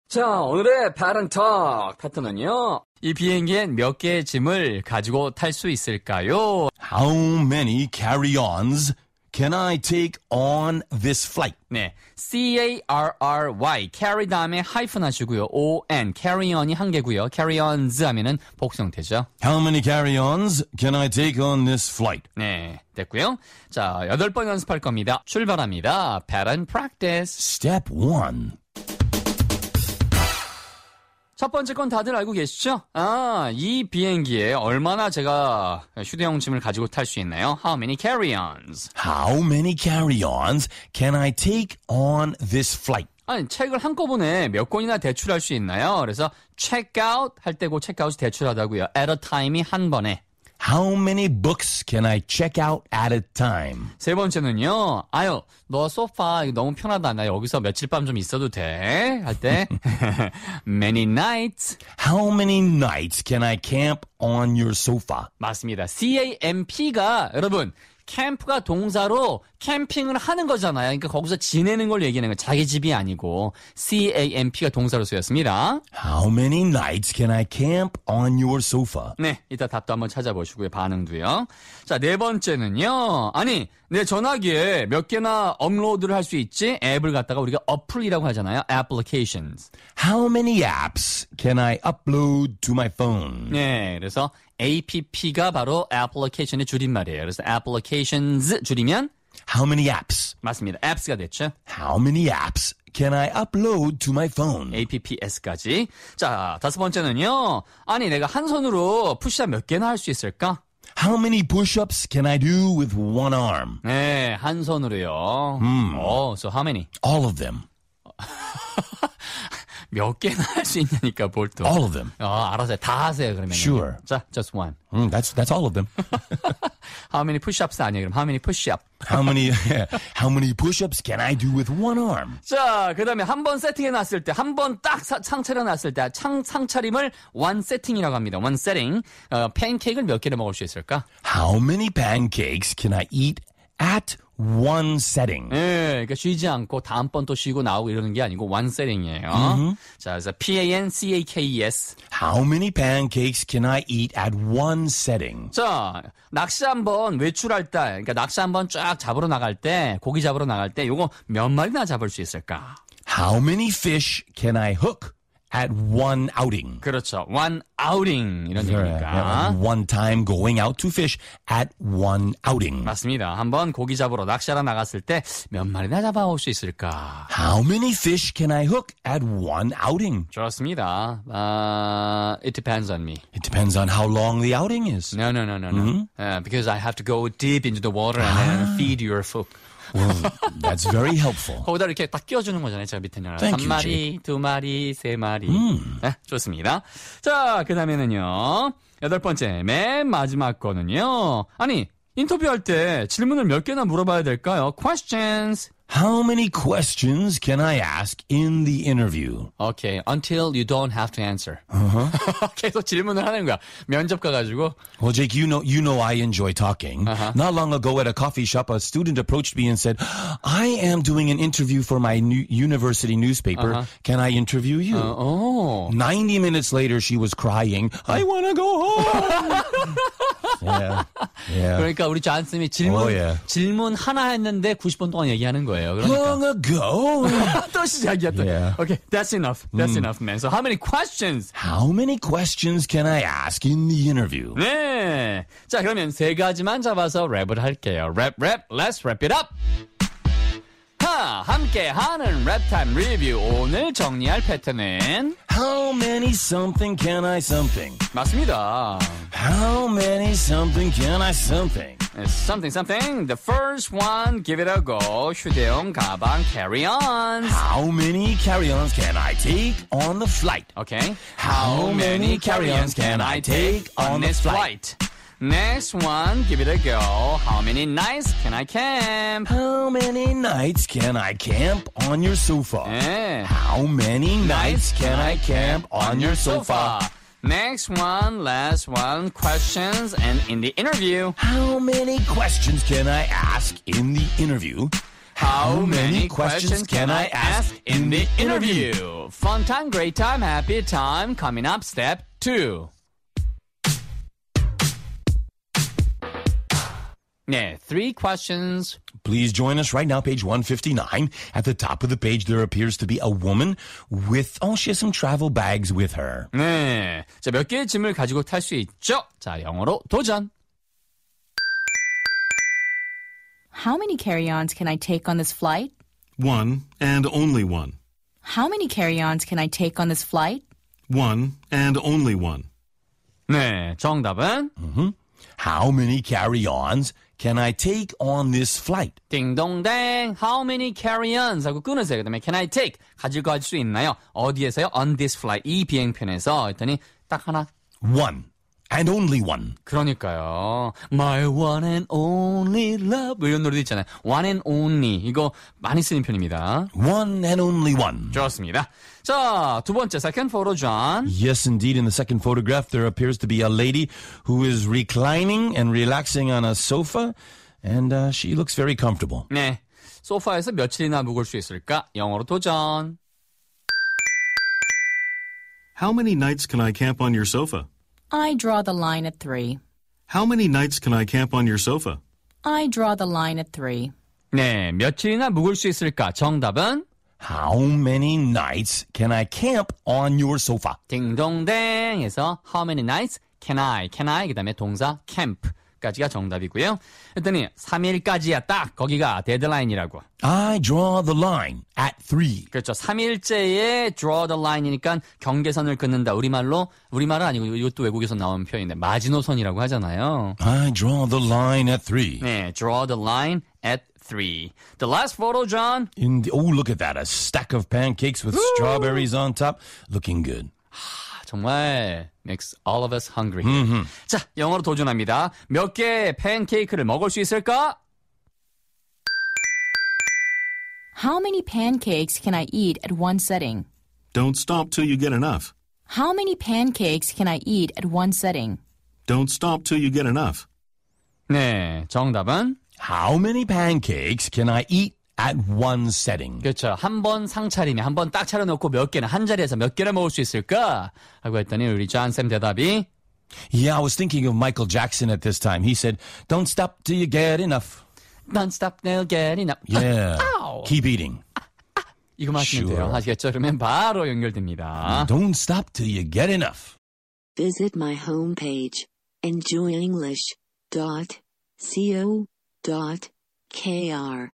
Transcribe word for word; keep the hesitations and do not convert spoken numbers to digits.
자, 오늘의 Pattern Talk 패턴은요. 이 비행기엔 몇 개의 짐을 가지고 탈 수 있을까요? How many carry-ons can I take on this flight? 네, C-A-R-R-Y, carry 다음에 하이픈 하시고요. O-N, carry-on이 한 개고요. carry-ons 하면은 복수형태죠. How many carry-ons can I take on this flight? 네, 됐고요. 자, 여덟 번 연습할 겁니다. 출발합니다. Pattern Practice. Step one. 첫 번째 건 다들 알고 계시죠? 아, 이 비행기에 얼마나 제가 휴대용 짐을 가지고 탈 수 있나요? How many carry-ons? How many carry-ons can I take on this flight? 아니, 책을 한꺼번에 몇 권이나 대출할 수 있나요? 그래서 check out 할 때고 check out이 대출하다고요. At a time이 한 번에. How many books can I check out at a time? 세 번째는요. 아유, 너 소파 이거 너무 편하다. 나 여기서 며칠 밤 좀 있어도 돼? 할 때 many nights. How many nights can I camp on your sofa? 맞습니다. C-A-M-P가 여러분 캠프가 동사로 캠핑을 하는 거잖아요. 그러니까 거기서 지내는 걸 얘기하는 거예요. 자기 집이 아니고 C-A-M-P가 동사로 쓰였습니다. How many nights can I camp on your sofa? 네, 이따 답도 한번 찾아보시고요. 반응도요. 자, 네 번째는요. 아니, 내 전화기에 몇 개나 업로드를 할 수 있지? 앱을 갖다가 우리가 어플이라고 하잖아요. applications. How many apps can I upload to my phone? 네, 그래서 app가 바로 application의 줄임말이에요. 그래서 applications 줄이면 How many apps? 맞습니다. apps가 됐죠. How many apps can I upload to my phone? apps까지. 자, 다섯 번째는요. 아니, 내가 한 손으로 푸시업 몇 개나 할 수 있을까? How many push-ups can I do with one arm? 네, 한 손으로요. 음. 어, so how many? All of them. 몇 개나 할 수 있냐니까 볼도. All of them. 아, 알아서요. 다 하세요 그러면. Sure. 자, just one. Mm, that's that's all of them. How many push-ups 아니에요? 그럼 how many push-up? How many how many push-ups can I do with one arm? 자, 그다음에 한 번 세팅해 놨을 때, 한 번 딱 상차려 놨을 때, 창 상차림을 one setting이라고 합니다. one setting. 어, 팬케이크를 몇 개를 먹을 수 있을까? How many pancakes can I eat at one setting? 네, 그러니까 쉬지 않고 다음번 또 쉬고 나오고 이러는 게 아니고 one setting이에요. Mm-hmm. 자, 그래서 P-A-N-C-A-K-E-S. How many pancakes can I eat at one setting? 자, 낚시 한번 외출할 때, 그러니까 낚시 한번 쫙 잡으러 나갈 때, 고기 잡으러 나갈 때, 요거 몇 마리나 잡을 수 있을까? How many fish can I hook at one outing? 그렇죠. one outing 이런 얘기니까. One time going out to fish at one outing. 맞습니다. 한번 고기 잡으러 낚시하러 나갔을 때 몇 마리나 잡아올 수 있을까? How many fish can I hook at one outing? 좋습니다. Uh, it depends on me. It depends on how long the outing is. No, no, no, no, no. Mm-hmm. Uh, because I have to go deep into the water and then feed your hook. Well, that's very helpful. 거기다 이렇게 딱 끼워주는 거잖아요. 제가 밑에 한 Thank you, 마리, Jake. 두 마리, 세 마리. 음. 네, 좋습니다. 자, 그 다음에는요. 여덟 번째, 맨 마지막 거는요. 아니, 인터뷰할 때 질문을 몇 개나 물어봐야 될까요? Questions. How many questions can I ask in the interview? Okay, until you don't have to answer. Uh-huh. 계속 질문을 하는 거야. 면접 가가지고. Well, Jake, you know, you know I enjoy talking. Uh-huh. Not long ago at a coffee shop, a student approached me and said, I am doing an interview for my new university newspaper. Uh-huh. Can I interview you? Uh, oh. ninety minutes later, she was crying, I want to go home. yeah. Yeah. 그러니까 우리 존슨이 질문, Oh, yeah. 질문 하나 했는데 구십 분 동안 얘기하는 거예요. 그러니까. Long ago. 또 시작이야 또. Yeah. Okay, that's enough. That's 음. enough, man. So how many questions? How many questions can I ask in the interview? 네. 자, 그러면 세 가지만 잡아서 랩을 할게요. 랩, 랩, let's wrap it up. 하, 함께 하는 랩타임 리뷰. 오늘 정리할 패턴은 How many something can I something? 맞습니다. How many something can I something? Something, something. The first one, give it a go. 휴대용 가방 carry-ons. How many carry-ons can I take on the flight? Okay. How many carry-ons can I take on this flight? Next one, give it a go. How many nights can I camp? How many nights can I camp on your sofa? 네. How many nights can I camp on your sofa? Next one, last one, questions and in the interview. How many questions can I ask in the interview? How many questions can I ask in the interview? Fun time, great time, happy time. Coming up, step two. 네, three questions. Please join us right now, page one fifty-nine. At the top of the page, there appears to be a woman with, oh, she has some travel bags with her. 네, 자, 몇 개의 짐을 가지고 탈 수 있죠? 자, 영어로 도전. How many carry-ons can I take on this flight? One and only one. How many carry-ons can I take on this flight? One and only one. 네, 정답은 Mm-hmm. How many carry-ons can I take on this flight? 딩동댕. How many carry-ons 하고 끊으세요. 그 다음에 can I take 가지고 갈 수 있나요? 어디에서요? On this flight. 이 비행편에서 했더니 딱 하나. One. And only one. 그러니까요. My one and only love. 뭐 이런 노래도 있잖아요. One and only. 이거 많이 쓰는 편입니다. One and only one. 좋습니다. 자, 두 번째 second photo, John. Yes, indeed. In the second photograph, there appears to be a lady who is reclining and relaxing on a sofa, and uh, she looks very comfortable. 네, 소파에서 며칠이나 묵을 수 있을까? 영어로 도전. How many nights can I camp on your sofa? I draw the line at three. How many nights can I camp on your sofa? I draw the line at three. 네, 며칠이나 묵을 수 있을까? 정답은 How many nights can I camp on your sofa? 딩동댕에서 how many nights can I, can I 그 다음에 동사 camp까지가 정답이고요. 했더니 삼 일까지야 딱 거기가 데드라인이라고. I draw the line at three. 그렇죠. 삼 일째에 draw the line이니까 경계선을 긋는다. 우리말로, 우리말은 아니고 이것도 외국에서 나온 표현인데 마지노선이라고 하잖아요. I draw the line at three. 네, draw the line at three. The last photo, John. In the, oh, look at that. A stack of pancakes with strawberries on top. Looking good. 정말 makes all of us hungry. Mm-hmm. 자, 영어로 도전합니다. 몇 개의 팬케이크를 먹을 수 있을까? How many pancakes can I eat at one setting? Don't stop till you get enough. How many pancakes can I eat at one setting? Don't stop till you get enough. 네, 정답은 How many pancakes can I eat at one setting? 그렇죠. 한 번 상차림에 한 번 딱 차려놓고 몇 개나 한 자리에서 몇 개나 먹을 수 있을까? 하고 했더니 우리 존쌤 대답이 Yeah, I was thinking of Michael Jackson at this time. He said, don't stop till you get enough. Don't stop, they'll get enough. Yeah. Keep eating. 이거만 하시면 돼요. Sure. 아시겠죠? 그러면 바로 연결됩니다. Don't stop till you get enough. Visit my homepage, enjoy english dot co dot k r.